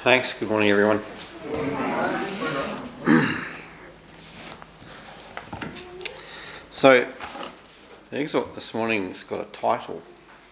Thanks. Good morning, everyone. So, the exhort this morning's got a title.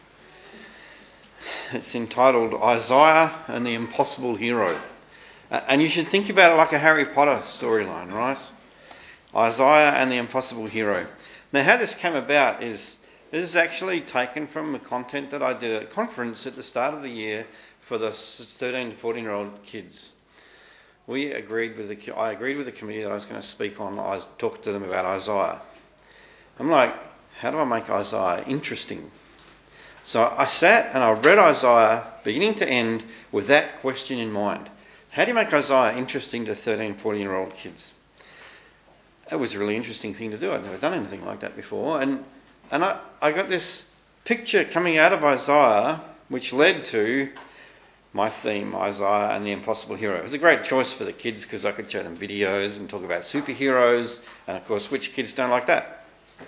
It's entitled Isaiah and the Impossible Hero. And you should think about it like a Harry Potter storyline, right? Isaiah and the Impossible Hero. Now, how this came about is this is actually taken from the content that I did at a conference at the start of the year for the 13 to 14-year-old kids. I agreed with the committee that I was going to speak on. I talked to them about Isaiah. I'm like, how do I make Isaiah interesting? So I sat and I read Isaiah beginning to end with that question in mind. How do you make Isaiah interesting to 13, 14-year-old kids? It was a really interesting thing to do. I'd never done anything like that before. And I got this picture coming out of Isaiah, which led to my theme, Isaiah and the Impossible Hero. It was a great choice for the kids because I could show them videos and talk about superheroes. And of course, which kids don't like that?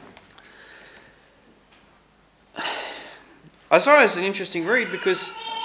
Isaiah is an interesting read because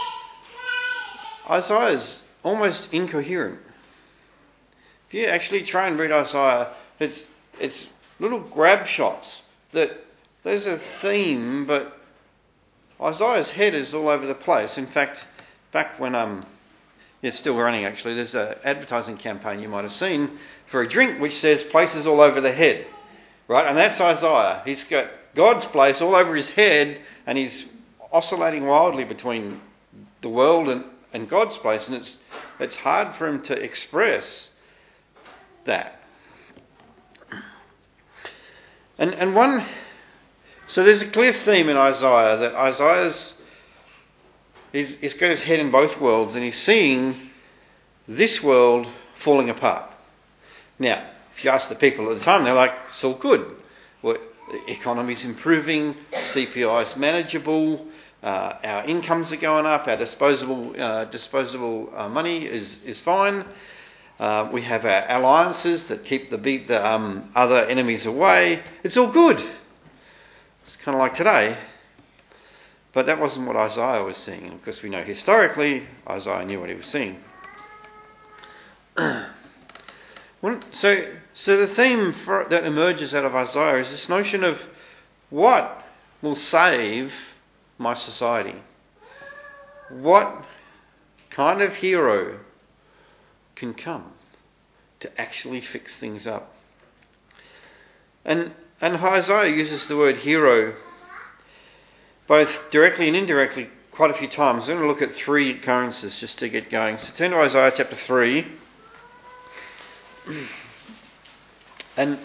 Isaiah is almost incoherent. If you actually try and read Isaiah, it's little grab shots that there's a theme, but Isaiah's head is all over the place. In fact, back when it's still running actually, there's an advertising campaign you might have seen for a drink which says places all over the head, right? And that's Isaiah. He's got God's place all over his head, and he's oscillating wildly between the world and God's place, and it's hard for him to express that. So there's a clear theme in Isaiah that he's got his head in both worlds, and he's seeing this world falling apart. Now, if you ask the people at the time, they're like, it's all good. Well, the economy's improving, CPI's manageable, our incomes are going up, our disposable money is fine. We have our alliances that keep the other enemies away. It's all good. It's kind of like today. But that wasn't what Isaiah was seeing. And of course, we know historically, Isaiah knew what he was seeing. So the theme that emerges out of Isaiah is this notion of what will save my society? What kind of hero can come to actually fix things up? And Isaiah uses the word hero both directly and indirectly quite a few times. I'm going to look at three occurrences just to get going. So turn to Isaiah chapter 3. And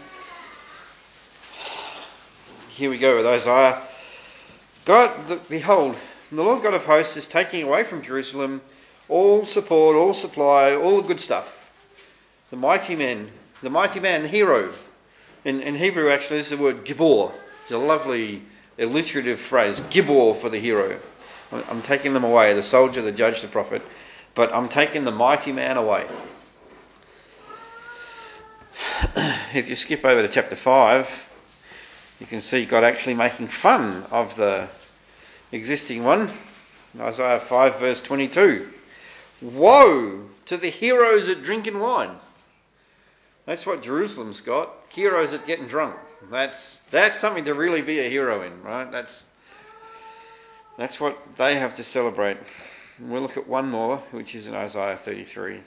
here we go with Isaiah. Behold, the Lord God of hosts is taking away from Jerusalem all support, all supply, all the good stuff. The mighty man, the hero. In Hebrew, actually, this is the word Gibor. It's a lovely alliterative phrase, Gibor for the hero. I'm taking them away, the soldier, the judge, the prophet, but I'm taking the mighty man away. If you skip over to chapter 5, you can see God actually making fun of the existing one. Isaiah 5 verse 22. Woe to the heroes that drink and wine. That's what Jerusalem's got. Heroes that getting drunk. That's something to really be a hero in, right? That's what they have to celebrate. And we'll look at one more, which is in Isaiah 33.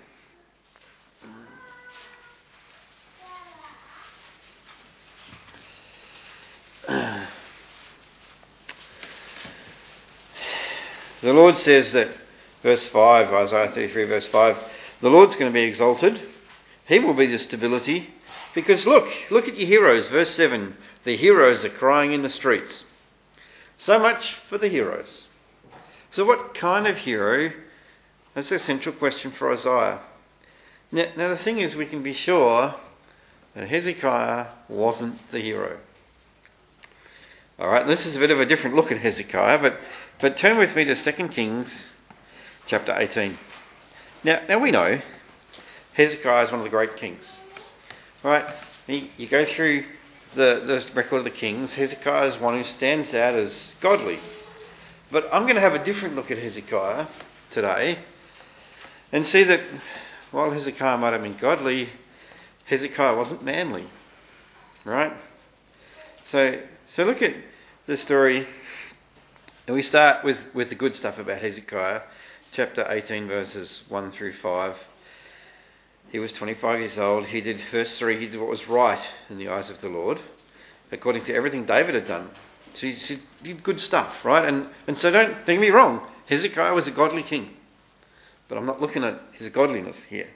The Lord says that, verse 5, Isaiah 33 verse 5, the Lord's going to be exalted. He will be the stability. Because look at your heroes. Verse 7, the heroes are crying in the streets. So much for the heroes. So what kind of hero? That's the central question for Isaiah. Now the thing is, we can be sure that Hezekiah wasn't the hero. Alright, this is a bit of a different look at Hezekiah, but turn with me to 2 Kings chapter 18. Now we know Hezekiah is one of the great kings. Right? You go through the record of the kings, Hezekiah is one who stands out as godly. But I'm going to have a different look at Hezekiah today. And see that while Hezekiah might have been godly, Hezekiah wasn't manly. Right? So look at the story. And we start with the good stuff about Hezekiah. Chapter 18, verses 1 through 5. He was 25 years old. Verse 3, he did what was right in the eyes of the Lord, according to everything David had done. So he did good stuff, right? And so don't get me wrong, Hezekiah was a godly king. But I'm not looking at his godliness here.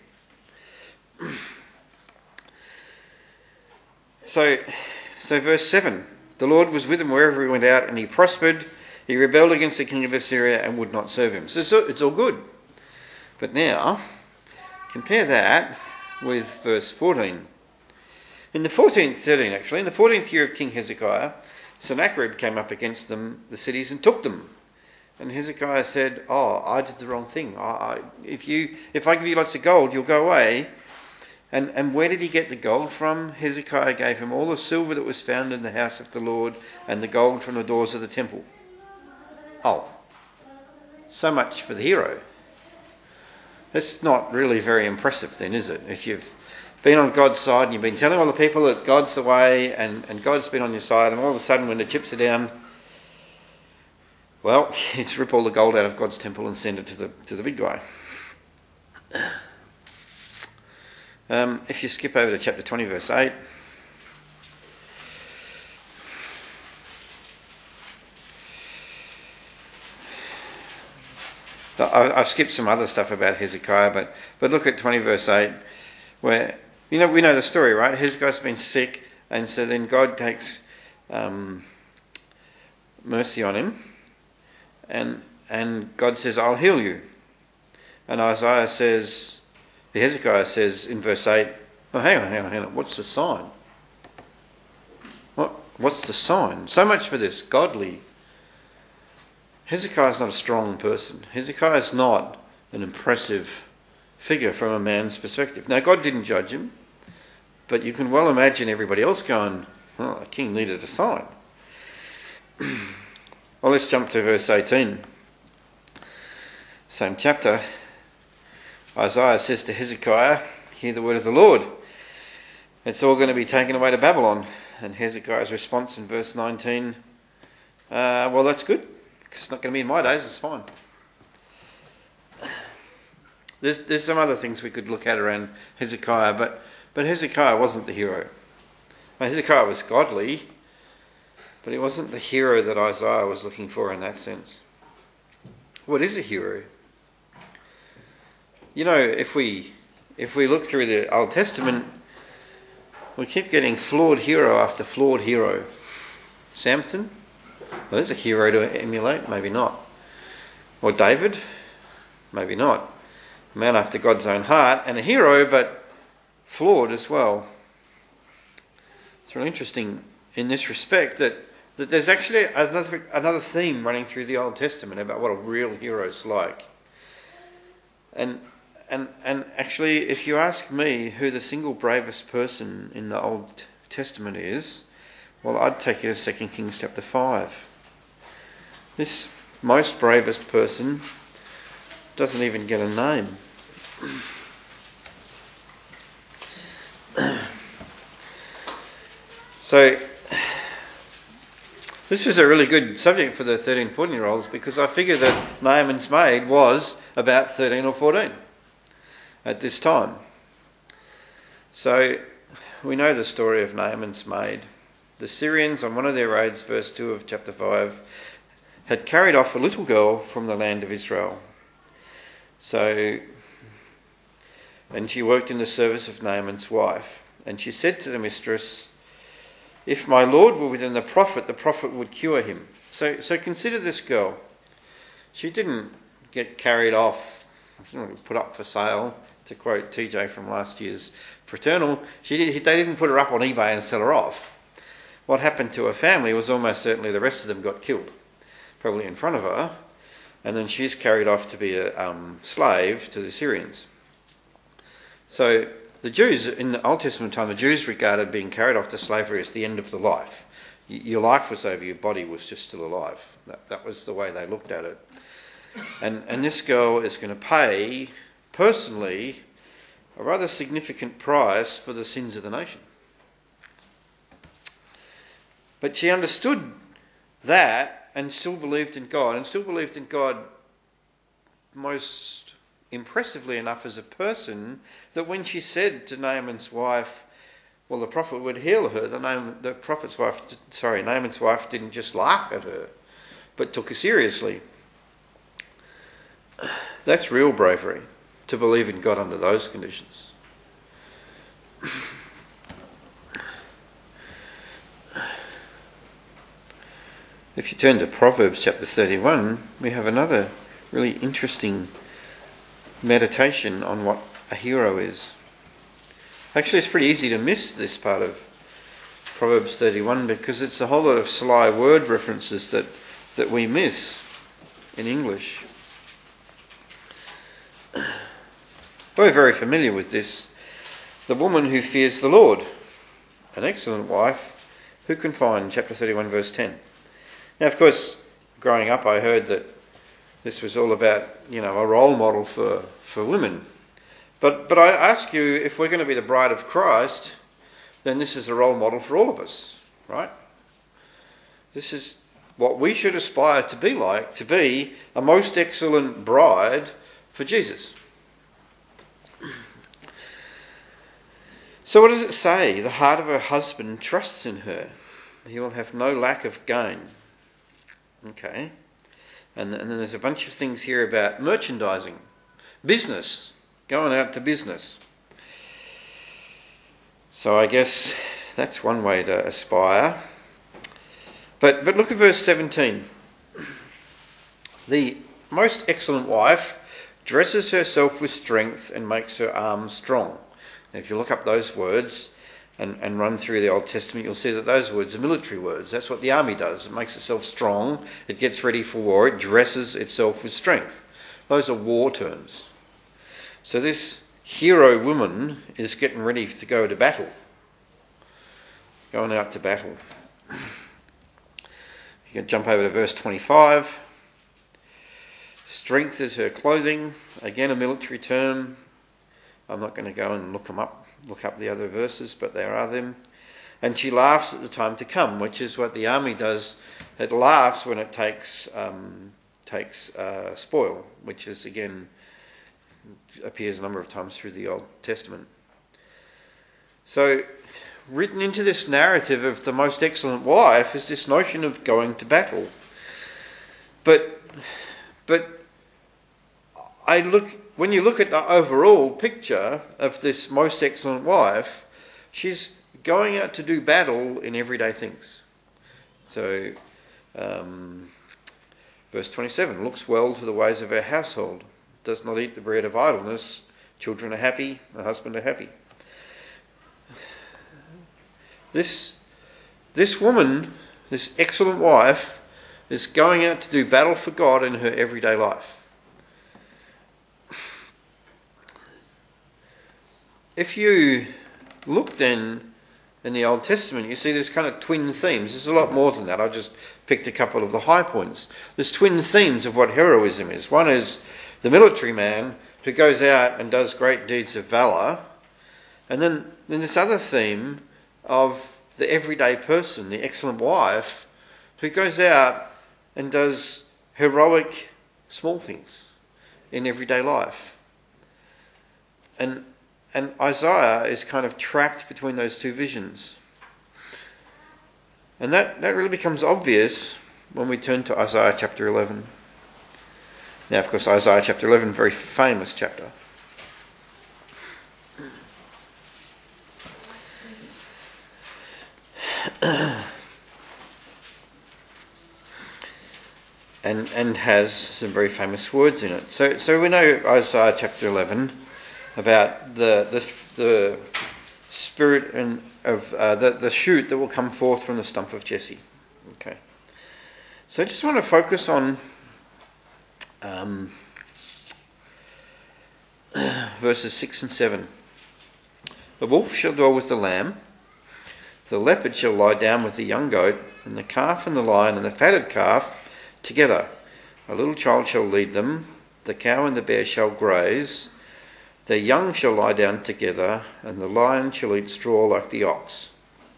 So verse 7, the Lord was with him wherever he went out, and he prospered. He rebelled against the king of Assyria and would not serve him. So it's all good. But now, compare that with verse 14. In the 14th year of King Hezekiah, Sennacherib came up against them, the cities, and took them. And Hezekiah said, I did the wrong thing. If I give you lots of gold, you'll go away. And where did he get the gold from? Hezekiah gave him all the silver that was found in the house of the Lord and the gold from the doors of the temple. So much for the hero. That's not really very impressive then, is it? If you've been on God's side and you've been telling all the people that God's the way and God's been on your side, and all of a sudden when the chips are down, well, you just rip all the gold out of God's temple and send it to the big guy. If you skip over to chapter 20, verse 8. I've skipped some other stuff about Hezekiah, but look at 20 verse 8, where we know the story, right? Hezekiah's been sick, and so then God takes mercy on him, and God says, "I'll heal you." And Hezekiah says in verse 8, hang on, what's the sign? What's the sign? So much for this godly. Hezekiah's not a strong person. Hezekiah's not an impressive figure from a man's perspective. Now, God didn't judge him, but you can well imagine everybody else going, a king needed a sign. Well, let's jump to verse 18. Same chapter. Isaiah says to Hezekiah, "Hear the word of the Lord. It's all going to be taken away to Babylon." And Hezekiah's response in verse 19, well, that's good. It's not going to be in my days, it's fine. There's some other things we could look at around Hezekiah, but Hezekiah wasn't the hero. Hezekiah was godly, but he wasn't the hero that Isaiah was looking for in that sense. What is a hero? If we look through the Old Testament, we keep getting flawed hero after flawed hero. Samson? Well, there's a hero to emulate, maybe not. Or David? Maybe not. A man after God's own heart, and a hero, but flawed as well. It's really interesting in this respect that there's actually another theme running through the Old Testament about what a real hero's like. And actually, if you ask me who the single bravest person in the Old Testament is, well, I'd take you to 2 Kings chapter 5. This most bravest person doesn't even get a name. So, this was a really good subject for the 13, 14-year-olds because I figure that Naaman's maid was about 13 or 14 at this time. So, we know the story of Naaman's maid. The Syrians, on one of their raids, verse 2 of chapter 5, had carried off a little girl from the land of Israel. And she worked in the service of Naaman's wife. And she said to the mistress, "If my Lord were within the prophet would cure him." So consider this girl. She didn't get carried off, put up for sale, to quote TJ from last year's Fraternal. They didn't put her up on eBay and sell her off. What happened to her family was almost certainly the rest of them got killed, probably in front of her, and then she's carried off to be a slave to the Syrians. So the Jews, in the Old Testament time, the Jews regarded being carried off to slavery as the end of the life. Your life was over, your body was just still alive. That was the way they looked at it. And this girl is going to pay personally, a rather significant price for the sins of the nation. But she understood that and still believed in God, most impressively enough as a person, that when she said to Naaman's wife, well, the prophet would heal her, Naaman's wife didn't just laugh at her, but took her seriously. That's real bravery, to believe in God under those conditions. If you turn to Proverbs chapter 31, we have another really interesting meditation on what a hero is. Actually, it's pretty easy to miss this part of Proverbs 31 because it's a whole lot of sly word references that we miss in English. We're very familiar with this. The woman who fears the Lord, an excellent wife, who can find? Chapter 31, verse 10. Now, of course, growing up, I heard that this was all about, a role model for women. But I ask you, if we're going to be the bride of Christ, then this is a role model for all of us, right? This is what we should aspire to be like, to be a most excellent bride for Jesus. So what does it say? The heart of her husband trusts in her. He will have no lack of gain. Okay. And then there's a bunch of things here about merchandising, business, going out to business. So I guess that's one way to aspire. But look at verse 17. The most excellent wife dresses herself with strength and makes her arms strong. Now, if you look up those words and run through the Old Testament, you'll see that those words are military words. That's what the army does. It makes itself strong. It gets ready for war. It dresses itself with strength. Those are war terms. So this hero woman is getting ready to go to battle. Going out to battle. You can jump over to verse 25. Strength is her clothing. Again, a military term. I'm not going to go and look up the other verses, but there are them. And she laughs at the time to come, which is what the army does. It laughs when it takes spoil, which is again appears a number of times through the Old Testament. So, written into this narrative of the most excellent wife is this notion of going to battle. But when you look at the overall picture of this most excellent wife, she's going out to do battle in everyday things. So, verse 27, looks well to the ways of her household, does not eat the bread of idleness, children are happy, the husband are happy. This woman, this excellent wife, is going out to do battle for God in her everyday life. If you look then in the Old Testament, you see there's kind of twin themes. There's a lot more than that. I just picked a couple of the high points. There's twin themes of what heroism is. One is the military man who goes out and does great deeds of valour. And then this other theme of the everyday person, the excellent wife, who goes out and does heroic small things in everyday life. And Isaiah is kind of trapped between those two visions. And that really becomes obvious when we turn to Isaiah chapter 11. Now, of course, Isaiah chapter 11, very famous chapter. And has some very famous words in it. So we know Isaiah chapter 11 about the spirit and of the shoot that will come forth from the stump of Jesse. Okay. So I just want to focus on verses 6 and 7. The wolf shall dwell with the lamb, the leopard shall lie down with the young goat, and the calf and the lion and the fatted calf together. A little child shall lead them, the cow and the bear shall graze, The young shall lie down together, and the lion shall eat straw like the ox.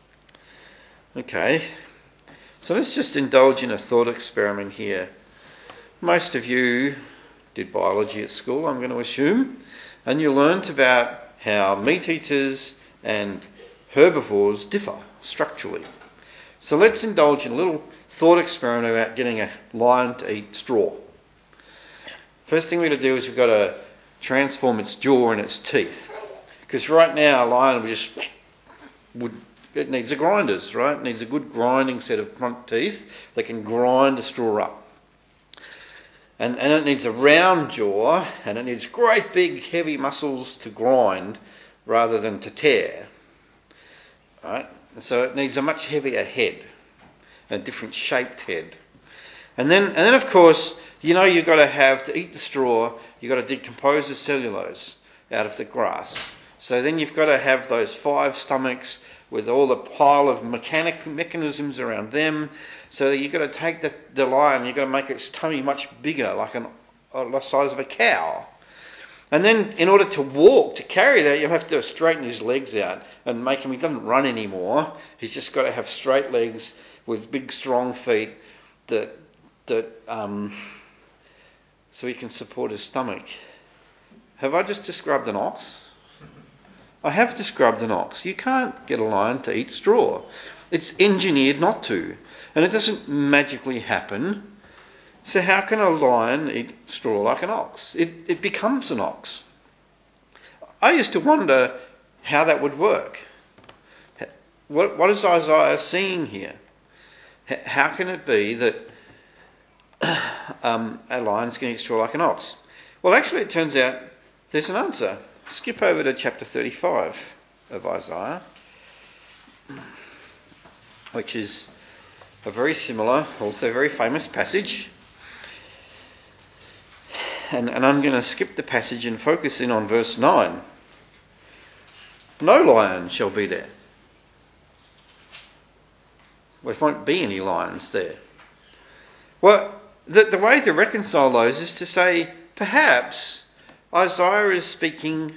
Okay, so let's just indulge in a thought experiment here. Most of you did biology at school, I'm going to assume, and you learnt about how meat eaters and herbivores differ structurally. So let's indulge in a little thought experiment about getting a lion to eat straw. First thing we're going to do is we've got to transform its jaw and its teeth. Because right now a lion it needs a grinders, right? It needs a good grinding set of front teeth that can grind the straw up. And it needs a round jaw, and it needs great big heavy muscles to grind rather than to tear. Right? So it needs a much heavier head, a different shaped head. And then of course, you've got to eat the straw, you've got to decompose the cellulose out of the grass. So then you've got to have those 5 stomachs with all the pile of mechanisms around them. So you've got to take the lion, you've got to make its tummy much bigger, like the size of a cow. And then in order to carry that, you'll have to straighten his legs out and make him, he doesn't run anymore. He's just got to have straight legs with big strong feet so he can support his stomach. Have I just described an ox? I have described an ox. You can't get a lion to eat straw. It's engineered not to. And it doesn't magically happen. So how can a lion eat straw like an ox? It becomes an ox. I used to wonder how that would work. What is Isaiah seeing here? How can it be that a lion's going to eat straw like an ox? Well, actually, it turns out there's an answer. Skip over to chapter 35 of Isaiah, which is a very similar, also very famous passage. And I'm going to skip the passage and focus in on verse 9. No lion shall be there. There won't be any lions there. Well, the way to reconcile those is to say, perhaps Isaiah is speaking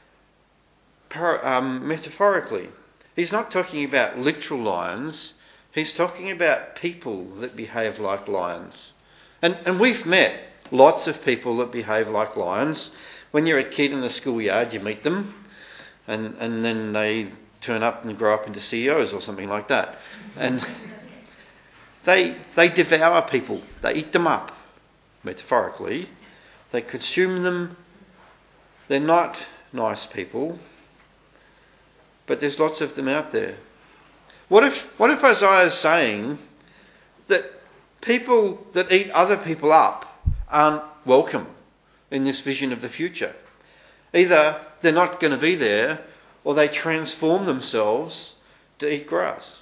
metaphorically. He's not talking about literal lions. He's talking about people that behave like lions. And we've met lots of people that behave like lions. When you're a kid in the schoolyard, you meet them, and then they turn up and grow up into CEOs or something like that. And they devour people. They eat them up, metaphorically. They consume them. They're not nice people, but there's lots of them out there. What if Isaiah is saying that people that eat other people up aren't welcome in this vision of the future? Either they're not going to be there, or they transform themselves to eat grass.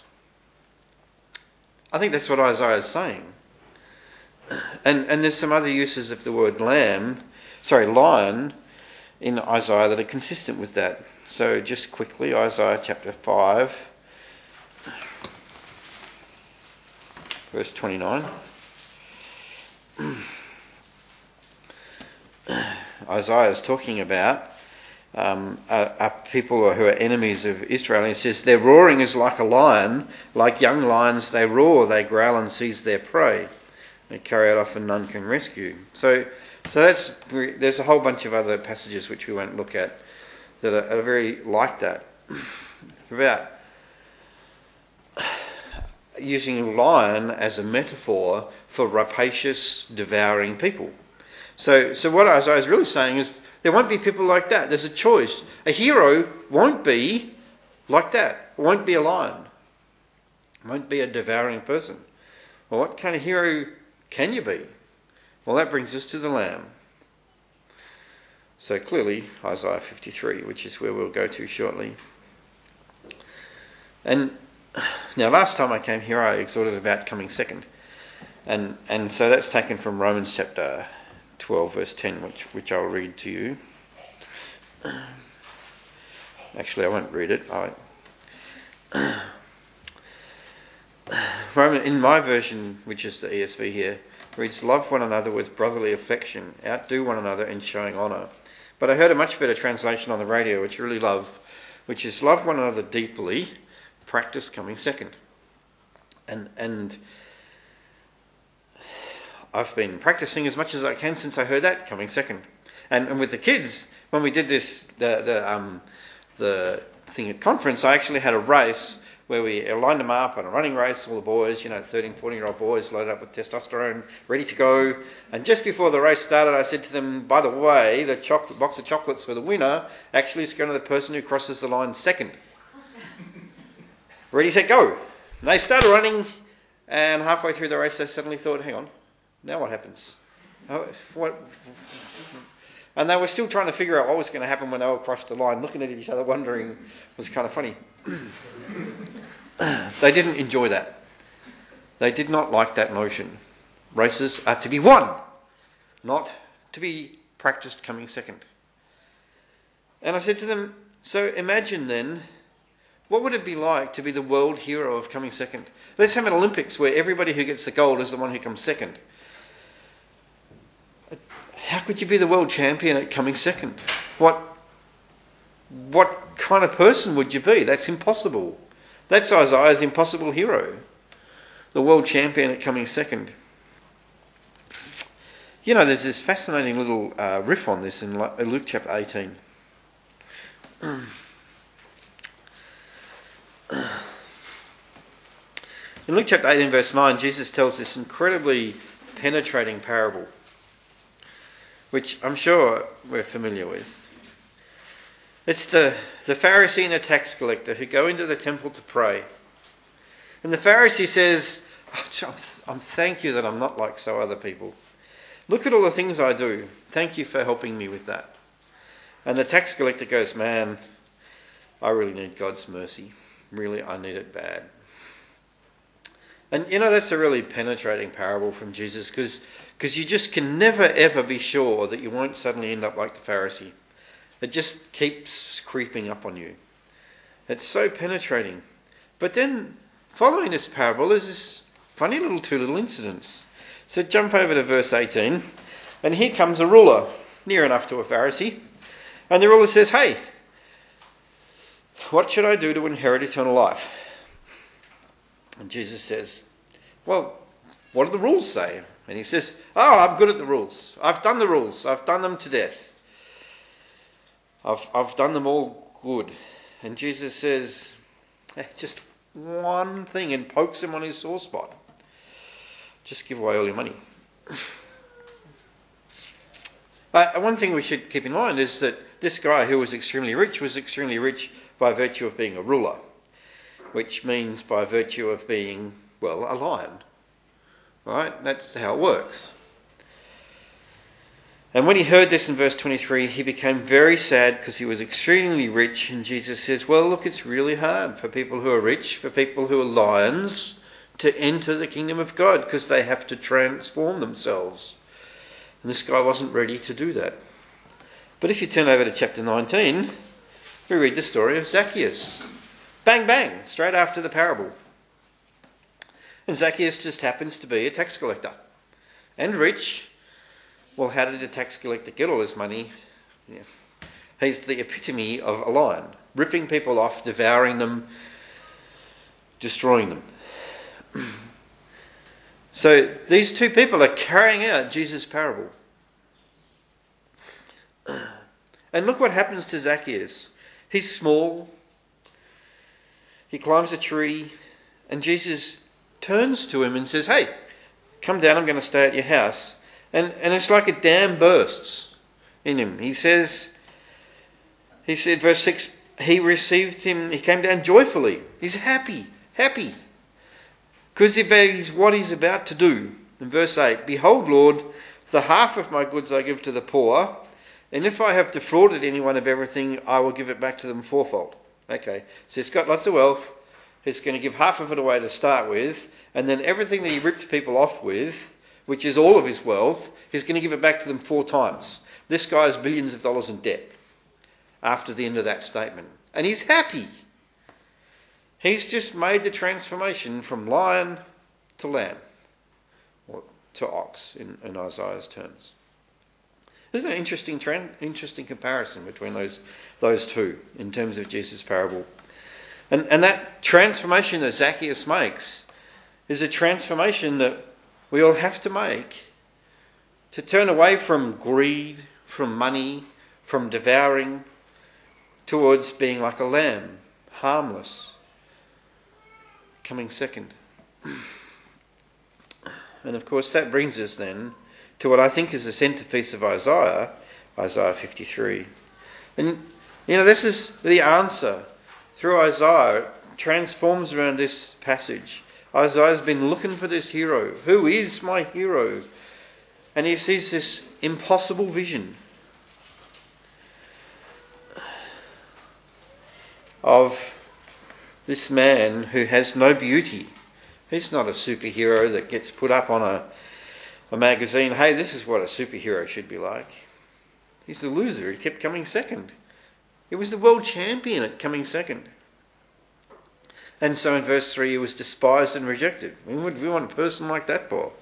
I think that's what Isaiah is saying. And there's some other uses of the word lion in Isaiah that are consistent with that. So just quickly, Isaiah chapter 5, verse 29. Isaiah is talking about people who are enemies of Israel. And he says, their roaring is like a lion, like young lions they roar, they growl and seize their prey. They carry it off and none can rescue. So there's a whole bunch of other passages which we won't look at that are very like that. About using lion as a metaphor for rapacious, devouring people. So what Isaiah is really saying is there won't be people like that. There's a choice. A hero won't be like that. Won't be a lion. Won't be a devouring person. Well, what kind of hero can you be? Well, that brings us to the Lamb. So clearly, Isaiah 53, which is where we'll go to shortly. And now, last time I came here, I exhorted about coming second. And so that's taken from Romans chapter 12, verse 10, which I'll read to you. Actually, I won't read it. In my version, which is the ESV here, reads, love one another with brotherly affection, outdo one another in showing honour. But I heard a much better translation on the radio, which I really love, which is love one another deeply, practice coming second. And I've been practicing as much as I can since I heard that coming second. And with the kids, when we did this, the thing at conference, I actually had a race where we lined them up on a running race, all the boys, 13, 14-year-old boys loaded up with testosterone, ready to go. And just before the race started, I said to them, by the way, the box of chocolates for the winner actually is going to the person who crosses the line second. Ready, set, go. And they started running, and halfway through the race, they suddenly thought, hang on, now what happens? And they were still trying to figure out what was going to happen when they all crossed the line, looking at each other, wondering. It was kind of funny. They didn't enjoy that. They did not like that notion. Races are to be won, not to be practiced coming second. And I said to them, so imagine then, what would it be like to be the world hero of coming second? Let's have an Olympics where everybody who gets the gold is the one who comes second. How could you be the world champion at coming second? What kind of person would you be? That's impossible. That's Isaiah's impossible hero. The world champion at coming second. There's this fascinating little riff on this in Luke chapter 18. In Luke chapter 18 verse 9, Jesus tells this incredibly penetrating parable, which I'm sure we're familiar with. It's the Pharisee and the tax collector who go into the temple to pray. And the Pharisee says, thank you that I'm not like so other people. Look at all the things I do. Thank you for helping me with that. And the tax collector goes, man, I really need God's mercy. Really, I need it bad. And that's a really penetrating parable from Jesus because you just can never ever be sure that you won't suddenly end up like the Pharisee. It just keeps creeping up on you. It's so penetrating. But then following this parable there's this funny two little incidents. So jump over to verse 18, and here comes a ruler, near enough to a Pharisee. And the ruler says, hey, what should I do to inherit eternal life? And Jesus says, well, what do the rules say? And he says, I'm good at the rules. I've done the rules. I've done them to death. I've done them all good. And Jesus says, just one thing, and pokes him on his sore spot. Just give away all your money. One thing we should keep in mind is that this guy who was extremely rich by virtue of being a ruler, which means by virtue of being, a lion. Right? That's how it works. And when he heard this in verse 23, he became very sad because he was extremely rich. And Jesus says, well, look, it's really hard for people who are rich, for people who are lions, to enter the kingdom of God because they have to transform themselves. And this guy wasn't ready to do that. But if you turn over to chapter 19, we read the story of Zacchaeus. Bang, bang, straight after the parable. And Zacchaeus just happens to be a tax collector. And rich. Well, how did a tax collector get all his money? Yeah. He's the epitome of a lion. Ripping people off, devouring them, destroying them. So these two people are carrying out Jesus' parable. And look what happens to Zacchaeus. He's small. He climbs a tree. And Jesus turns to him and says, hey, come down, I'm going to stay at your house. And it's like a dam bursts in him. He said, verse 6, he received him, he came down joyfully. He's happy. Because he's what he's about to do. In verse 8, behold, Lord, the half of my goods I give to the poor, and if I have defrauded anyone of everything, I will give it back to them fourfold. Okay, so he's got lots of wealth. He's going to give half of it away to start with, and then everything that he ripped people off with, which is all of his wealth, he's going to give it back to them 4 times. This guy has billions of dollars in debt after the end of that statement. And he's happy. He's just made the transformation from lion to lamb, or to ox in Isaiah's terms. Isn't it an interesting comparison between those two in terms of Jesus' parable? And that transformation that Zacchaeus makes is a transformation that we all have to make, to turn away from greed, from money, from devouring, towards being like a lamb, harmless, coming second. And of course that brings us then to what I think is the centrepiece of Isaiah 53. And this is the answer. Through Isaiah, it transforms around this passage. Isaiah's been looking for this hero. Who is my hero? And he sees this impossible vision of this man who has no beauty. He's not a superhero that gets put up on a magazine. Hey, this is what a superhero should be like. He's a loser. He kept coming second. He was the world champion at coming second. And so in verse 3, he was despised and rejected. What would we want a person like that for?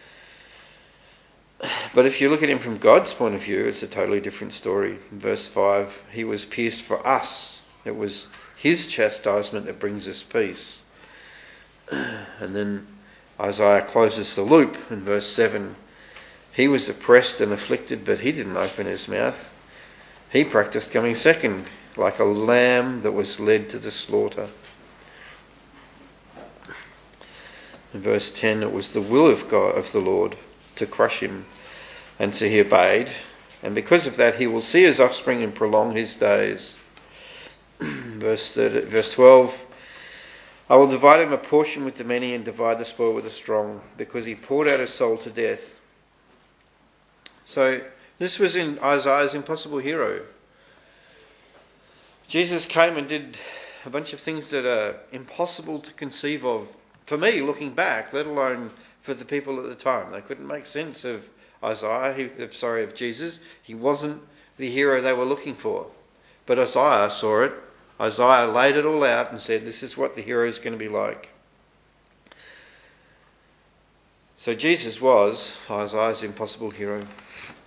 But if you look at him from God's point of view, it's a totally different story. In verse 5, he was pierced for us. It was his chastisement that brings us peace. And then Isaiah closes the loop in verse 7. He was oppressed and afflicted, but he didn't open his mouth. He practiced coming second, like a lamb that was led to the slaughter. In verse 10, it was the will of God, of the Lord, to crush him, and so he obeyed. And because of that, he will see his offspring and prolong his days. Verse 12, I will divide him a portion with the many and divide the spoil with the strong, because he poured out his soul to death. So this was in Isaiah's impossible hero. Jesus came and did a bunch of things that are impossible to conceive of, for me looking back, let alone for the people at the time. They couldn't make sense of of Jesus. He wasn't the hero they were looking for. But Isaiah saw it. Isaiah laid it all out and said, this is what the hero is going to be like. So Jesus was Isaiah's impossible hero.